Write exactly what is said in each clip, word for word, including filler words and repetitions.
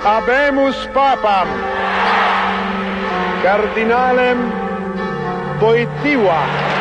Habemus Papam, kardynałem Wojtyła.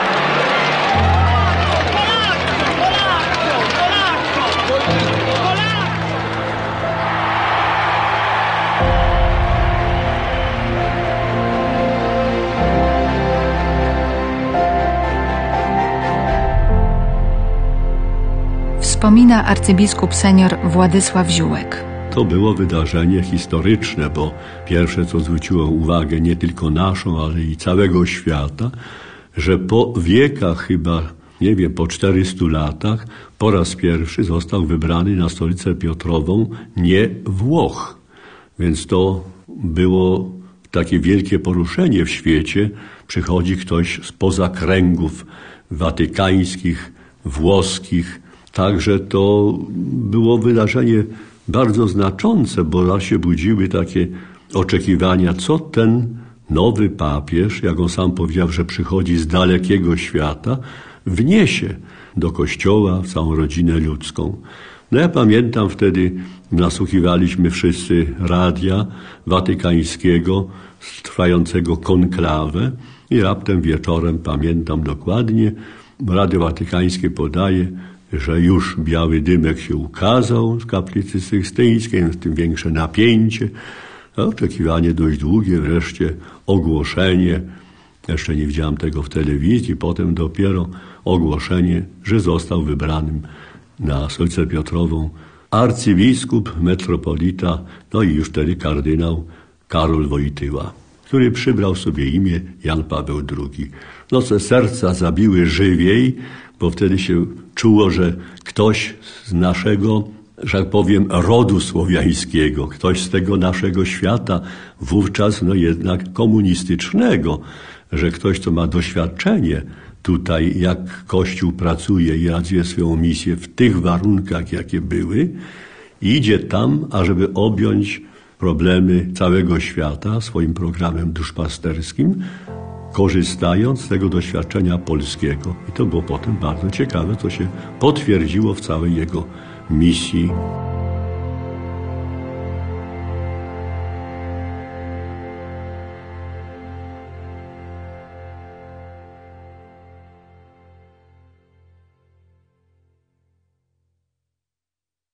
Wspomina arcybiskup senior Władysław Ziółek. To było wydarzenie historyczne, bo pierwsze, co zwróciło uwagę nie tylko naszą, ale i całego świata, że po wiekach chyba, nie wiem, po czterystu latach po raz pierwszy został wybrany na stolicę Piotrową nie Włoch. Więc to było takie wielkie poruszenie w świecie. Przychodzi ktoś spoza kręgów watykańskich, włoskich. Także to było wydarzenie bardzo znaczące, bo się budziły takie oczekiwania, co ten nowy papież, jak on sam powiedział, że przychodzi z dalekiego świata, wniesie do Kościoła, w całą rodzinę ludzką. No ja pamiętam wtedy, nasłuchiwaliśmy wszyscy radia watykańskiego, trwającego konklawę i raptem wieczorem, pamiętam dokładnie, Radio Watykańskie podaje, że już biały dymek się ukazał z kaplicy sykstyńskiej, tym większe napięcie. Oczekiwanie dość długie, wreszcie ogłoszenie, jeszcze nie widziałem tego w telewizji, potem dopiero ogłoszenie, że został wybranym na stolicę Piotrową arcybiskup, metropolita, no i już wtedy kardynał Karol Wojtyła, który przybrał sobie imię Jan Paweł drugi. No co serca zabiły żywiej, bo wtedy się czuło, że ktoś z naszego, że tak powiem, rodu słowiańskiego, ktoś z tego naszego świata, wówczas no jednak komunistycznego, że ktoś, co ma doświadczenie tutaj, jak Kościół pracuje i realizuje swoją misję w tych warunkach, jakie były, idzie tam, ażeby objąć problemy całego świata swoim programem duszpasterskim, korzystając z tego doświadczenia polskiego. I to było potem bardzo ciekawe, to się potwierdziło w całej jego misji.